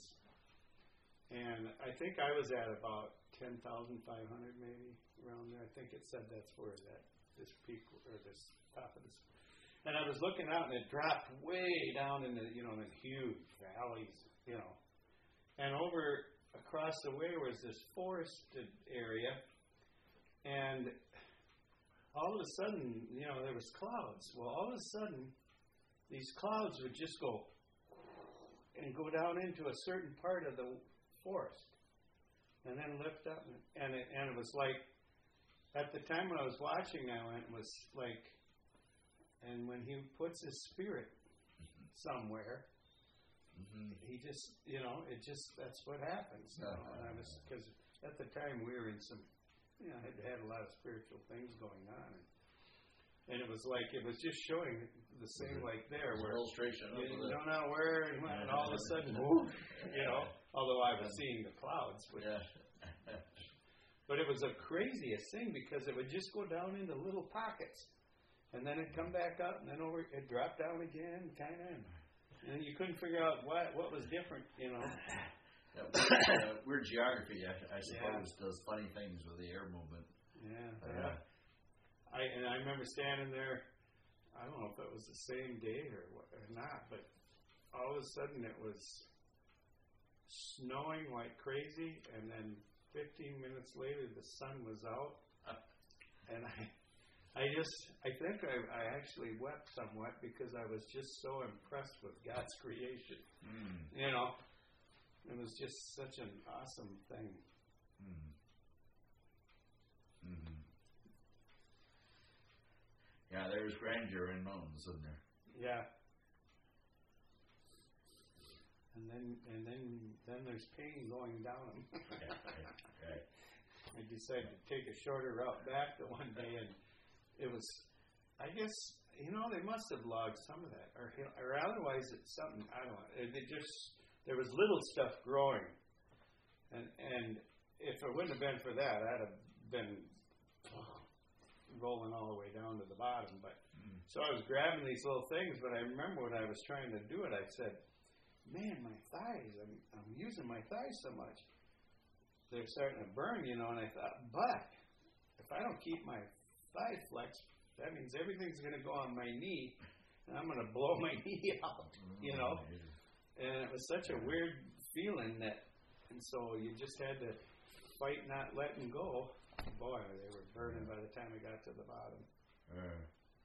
And I think I was at about ten thousand five hundred maybe, around there. I think it said that's where that, this peak, or this top of this. And I was looking out, and it dropped way down in the, you know, in huge valleys, you know. And over across the way was this forested area, and all of a sudden, you know, there was clouds. Well, all of a sudden, these clouds would just go and go down into a certain part of the forest, and then lift up, and and it, and it was like, at the time when I was watching, I went, it was like, and when he puts his spirit somewhere, Mm-hmm. he just, you know, it just, that's what happens. You know? And I was, because at the time we were in some, you know, had had a lot of spiritual things going on, and, and it was like, it was just showing the same, like there, where illustration you of the, don't know where, and, when, and all of a sudden, whoop, you know, although I was seeing the clouds, but, yeah. but it was the craziest thing, because it would just go down into little pockets, and then it'd come back up, and then over, it dropped down again, kind of, and you couldn't figure out what what was different, you know. Yeah, weird, uh, weird geography, I, I suppose, Yeah. does funny things with the air movement. Yeah, Uh, yeah. I and I remember standing there. I don't know if it was the same day or what, or not, but all of a sudden it was snowing like crazy, and then fifteen minutes later the sun was out, and I. I just, I think I, I actually wept somewhat, because I was just so impressed with God's creation. Mm. You know, it was just such an awesome thing. Mm. Mm-hmm. Yeah, there's grandeur in mountains, isn't there? Yeah. And then, and then, then there's pain going down them. Yeah, right, right. I decided to take a shorter route back the one day, and it was, I guess, you know, they must have logged some of that, or or otherwise it's something I don't know. They just there was little stuff growing, and and if it wouldn't have been for that, I'd have been oh, rolling all the way down to the bottom. But mm. so I was grabbing these little things. But I remember when I was trying to do it, I said, "Man, my thighs! I'm I'm using my thighs so much. They're starting to burn, you know." And I thought, but if I don't keep my thigh flexed, that means everything's going to go on my knee, and I'm going to blow my knee out, you know. And it was such a weird feeling that, and so you just had to fight not letting go. Boy, they were burning by the time I got to the bottom. Uh,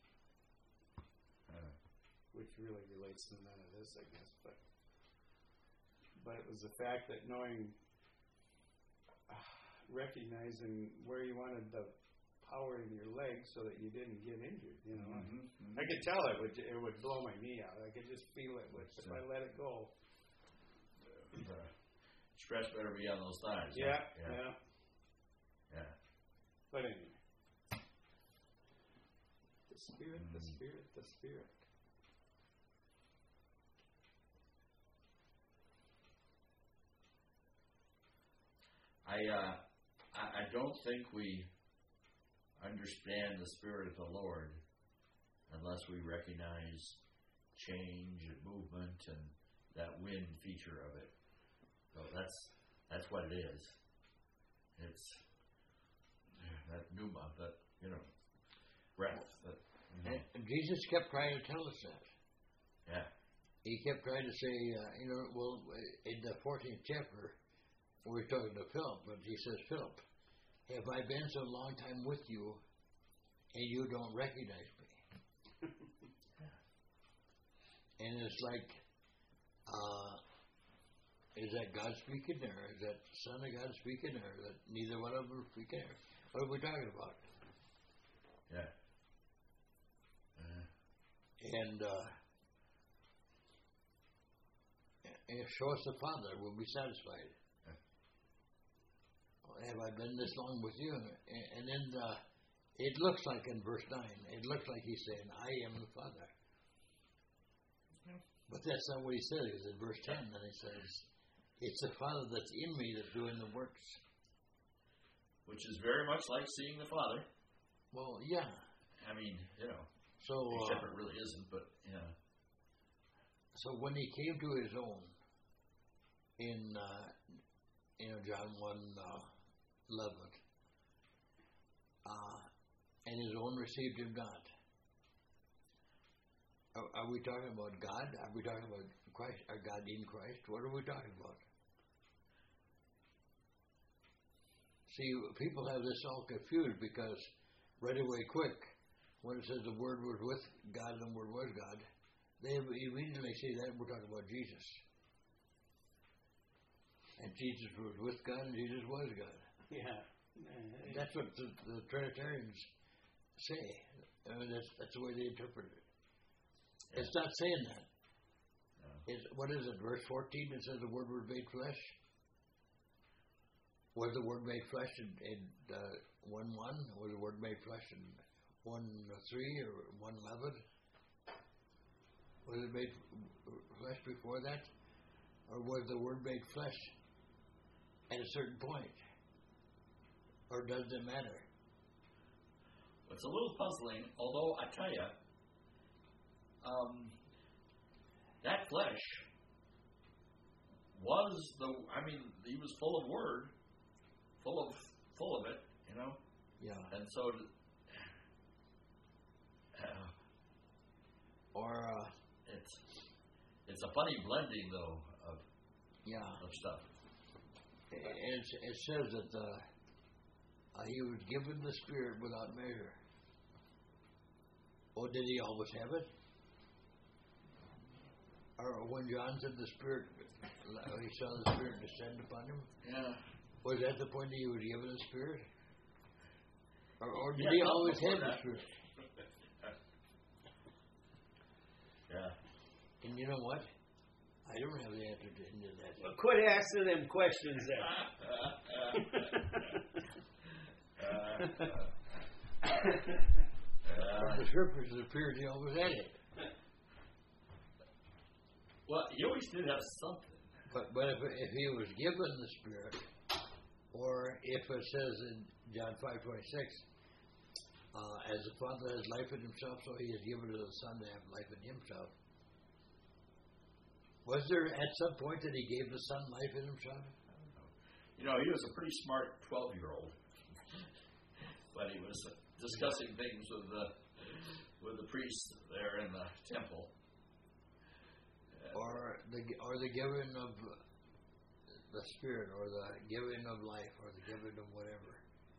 uh. Which really relates to none of this, I guess. But but it was the fact that knowing, uh, recognizing where you wanted the power in your legs so that you didn't get injured, you know. Mm-hmm, mm-hmm. I could tell it would it would blow my knee out. I could just feel it with, if I let it go. The stress better be on those thighs. Yeah, huh? yeah, yeah, yeah. But anyway, the Spirit, mm. the Spirit, the Spirit. I uh, I, I don't think we understand the Spirit of the Lord unless we recognize change and movement and that wind feature of it. So that's that's what it is. It's that pneuma, that, you know, breath. That, you know. And Jesus kept trying to tell us that. Yeah. He kept trying to say, uh, you know, well, in the fourteenth chapter, we're talking to Philip, but he says, Philip, have I been so long time with you, and you don't recognize me? And it's like, uh, is that God speaking there? Is that Son of God speaking there? Is that neither one of them are speaking there? What are we talking about? Yeah. Uh-huh. And, uh, and show us the Father, we'll be satisfied. Have I been this long with you? And then uh, it looks like in verse nine, it looks like he's saying, I am the Father. Yeah. But that's not what he says. In verse ten, then he says, it's the Father that's in me that's doing the works. Which is very much like seeing the Father. Well, yeah. I mean, you know, so, except uh, it really isn't, but, yeah. So when he came to his own, in, uh, you know, John one, uh, eleven, uh, and his own received him not. Are, are we talking about God? Are we talking about Christ? Or God in Christ? What are we talking about? See, people have this all confused because right away, quick, when it says the Word was with God and the Word was God, they immediately say that we're talking about Jesus. And Jesus was with God and Jesus was God. Yeah. That's what the, the Trinitarians say. I mean, that's, that's the way they interpret it. Yeah. It's not saying that. No. It's, what is it, verse fourteen? It says the Word was made flesh. Was the Word made flesh in, in uh, one one? Was the Word made flesh in one three or one eleven? Was it made flesh before that? Or was the Word made flesh at a certain point? Or does it matter? It's a little puzzling, although I tell you, um, that flesh was the, I mean, he was full of Word, full of, full of it, you know? Yeah. And so, uh, or, uh, it's, it's a funny blending, though, of, yeah. of stuff. It, it says that the, Uh, he was given the Spirit without measure. Oh, did he always have it? Or when John said the Spirit, he saw the Spirit descend upon him? Yeah. Was that the point that he was given the Spirit? Or, or did yeah, he always have that. the Spirit? Yeah. And you know what? I don't have the answer to any of that. Well, quit asking them questions then. uh, uh, From the scriptures, it appears he always had it. Well, he always did have something. But but if if he was given the Spirit, or if it says in John five twenty six, uh, as the Father has life in himself, so he has given to the Son to have life in himself. Was there at some point that he gave the Son life in himself? You know, he was a pretty smart twelve-year-old, but he was discussing things with the with the priests there in the temple, or the or the giving of the Spirit, or the giving of life, or the giving of whatever.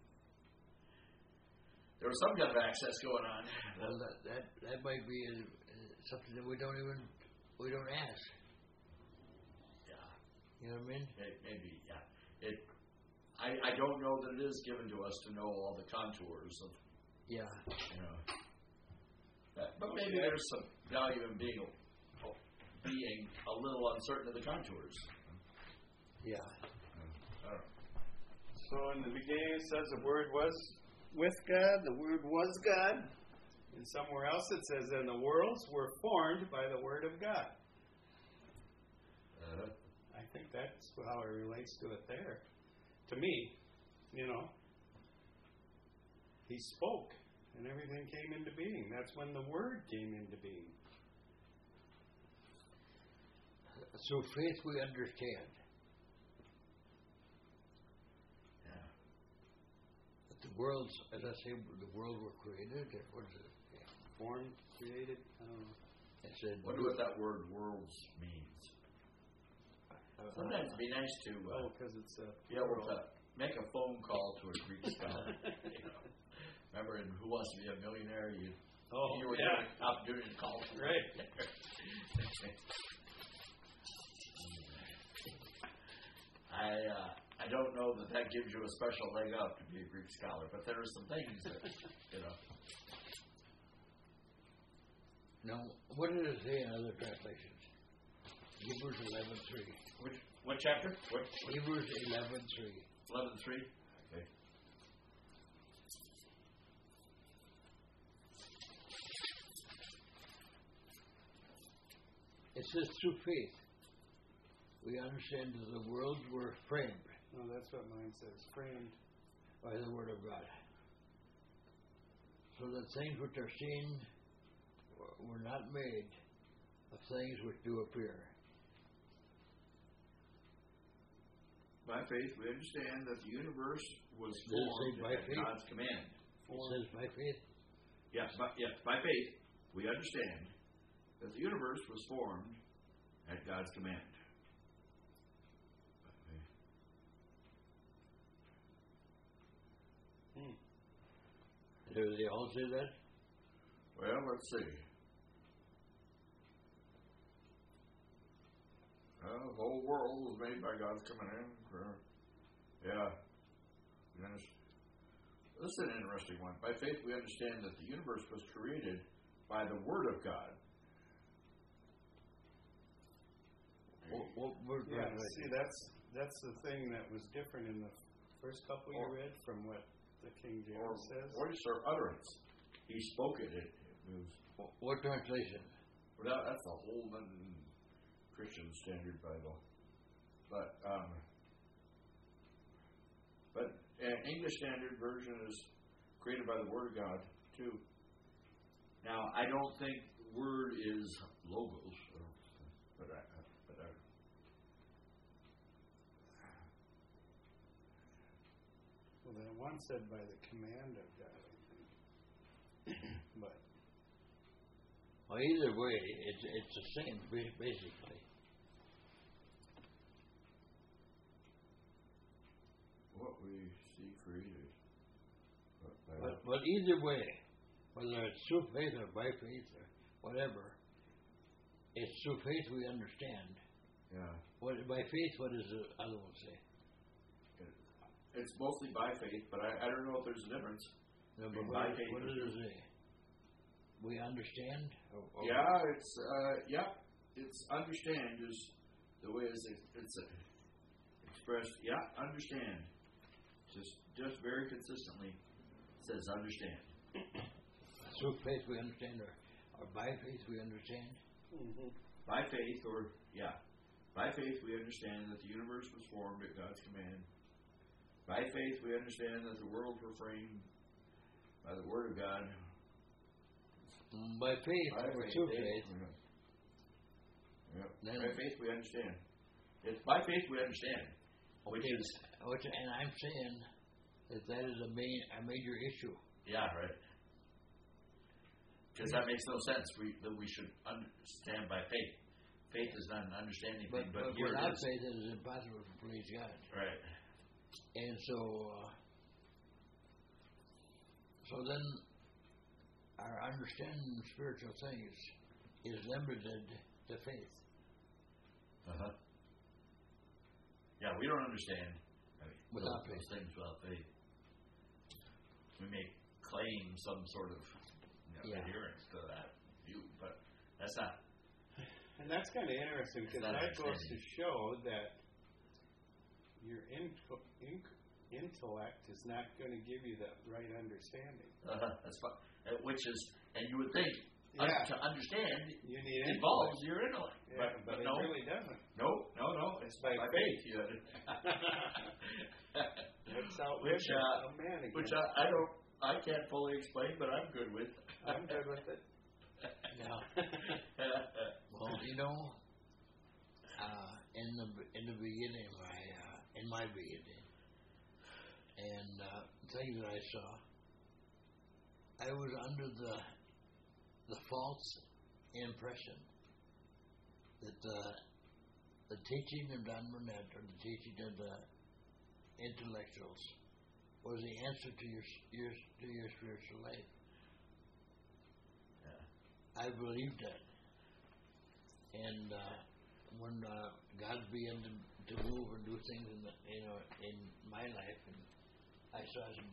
There was some kind of access going on. Well, that that, that might be uh, something that we don't even we don't ask. Yeah, you know what I mean? Maybe, yeah. It, I, I don't know that it is given to us to know all the contours of, yeah, you know, that, but maybe there's some value in being being a little uncertain of the contours. Yeah. I don't know. So in the beginning it says the Word was with God, the Word was God. And somewhere else it says, and the worlds were formed by the Word of God. Uh-huh. I think that's how it relates to it there. To me, you know, he spoke and everything came into being. That's when the Word came into being. Through faith we understand. Yeah. That the worlds, as I say, the world were created. Or what is it? Yeah. Formed, created, I don't know. It said, Wonder what that word "worlds" means. Sometimes it'd be nice to uh, Oh, because it's a be able to make a phone call to a Greek scholar. You know, remember in Who Wants to Be a Millionaire? You, Oh, you were yeah. given an opportunity to call. Right. I uh, I don't know that that gives you a special leg up to be a Greek scholar, but there are some things that you know. No, what did it say in other translations? Hebrews eleven three. Which what chapter? What? Hebrews eleven three. Eleven three. Okay. It says through faith we understand that the worlds were framed. No, that's what mine says. Framed by the Word of God. So that things which are seen were not made of things which do appear. By faith, we understand that the universe was Does it say formed by at faith? God's command. It says by faith. Yes, by, yes, by faith, we understand that the universe was formed at God's command. Hmm. Do they all say that? Well, let's see. Well, the whole world was made by God's command. Yeah. Yes. This is an interesting one. By faith, we understand that the universe was created by the Word of God. What, what word Yeah, was see, that's that's the thing that was different in the first couple you Or- read from what the King Or James says. voice or utterance. He spoke it. It, it was, What, what translation? well, that's a whole other Christian Standard Bible. But um, but uh, English Standard Version is created by the Word of God too. Now, I don't think the word is logos, or, but I, but I, Well, that one said by the command of God, I think. But Well, either way, it's it's the same ba- basically. what we see created. But, by- But but either way, whether it's through faith or by faith or whatever, it's through faith we understand. yeah, What by faith? What does the other one say? it's mostly by faith, but I, I don't know if there's a difference. No, but By what, faith what or does it through- say? We understand. Or, or Yeah, it's uh, yeah, it's understand is the way it's it's uh, expressed. Yeah, understand. Just just very consistently says understand. through faith we understand, or, or by faith we understand. Mm-hmm. By faith, or, yeah. By faith we understand that the universe was formed at God's command. By faith we understand that the worlds were framed by the Word of God. By faith, By or faith, through faith. faith. Yeah. Then, By faith we understand. It's by faith we understand. Which okay, is, which, and I'm saying that that is a main, a major issue. yeah, right. Because that makes no sense. We that we should understand by faith. Faith is not an understanding But, thing, but, but here without it is. faith, it is impossible to please God. Right. And so, uh, so then, our understanding of spiritual things is limited to faith. Uh huh. Yeah, we don't understand I mean, Without those, those things without faith. We may claim some sort of you know, Yeah. adherence to that view, but that's not. And that's kind of interesting because It's not that goes to understanding. show that your in, in, intellect is not going to give you that right understanding. Uh, that's fine. Uh, which is, and you would think un- Yeah. to understand You need involves intellect. your intellect, Yeah, but, but, but it no, really doesn't. no, no, no. It's by, By faith. You That's how which uh, a man again. which I, I don't, I can't fully explain, but I'm good with. I'm good with it. Yeah. Well, you know, uh, in the in the beginning, my uh, in my beginning, and uh, things that I saw, I was under the the false impression that the the teaching of Don Burnett or the teaching of the intellectuals was the answer to your your to your spiritual life. I believed that. And uh, when uh, God began to, to move and do things in the, you know in my life, and I saw some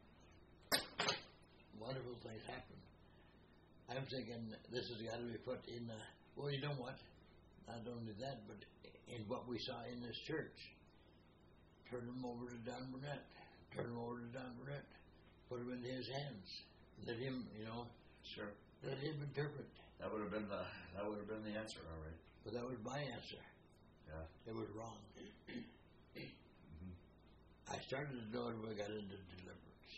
wonderful things happen, I'm thinking this has got to be put in. Uh, well, you know what? Not only that, but in what we saw in this church, turn them over to Don Burnett. Turn them over to Don Burnett. Put them in his hands. Let him, you know. Sure. Let him interpret. That would have been the that would have been the answer, all right. But that was my answer. Yeah. It was wrong. Mm-hmm. I started to know it when I got into deliverance.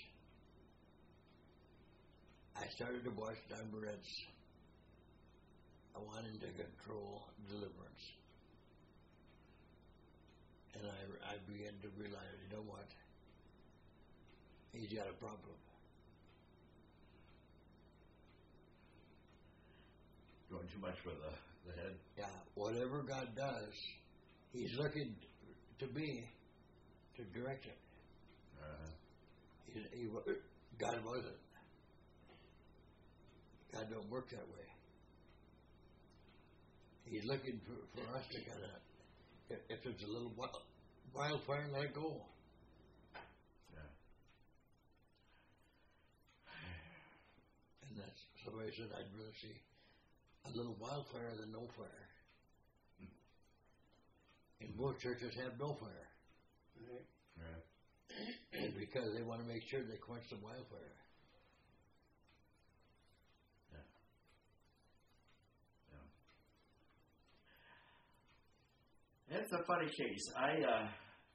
I started to watch Don Barrett's wanting to control deliverance. And I, I began to realize, you know what? He's got a problem. Going too much with the, the head. Yeah, whatever God does, He's looking to me to direct it. Uh, He, he, God wasn't. God don't work that way. He's looking for, for us to kind of, if, if there's a little wild, wildfire, let it go. yeah. And that's somebody said I'd rather see a little wildfire than no fire. And most churches have no fire. Right? Yeah. And because they want to make sure they quench the wildfire. Yeah. Yeah. It's a funny case. I uh,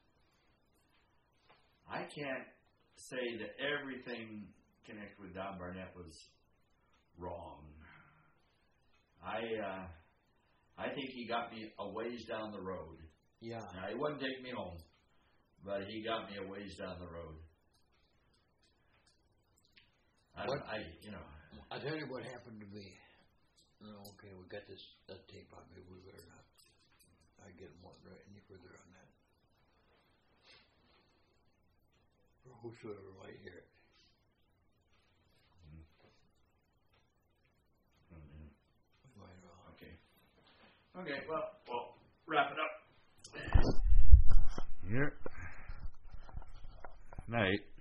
I can't say that everything connected with Don Barnett was wrong. I uh, I think he got me a ways down the road. Yeah. Now, he wouldn't take me home, but he got me a ways down the road. I, don't, What? I you know. I'll tell you what happened to me. No, okay, we got this that tape on me. We better not. I get more right any further on that. For whosoever might hear it. Mm-hmm. We might all. Okay. Okay. Well, well, wrap it up. Here. Night.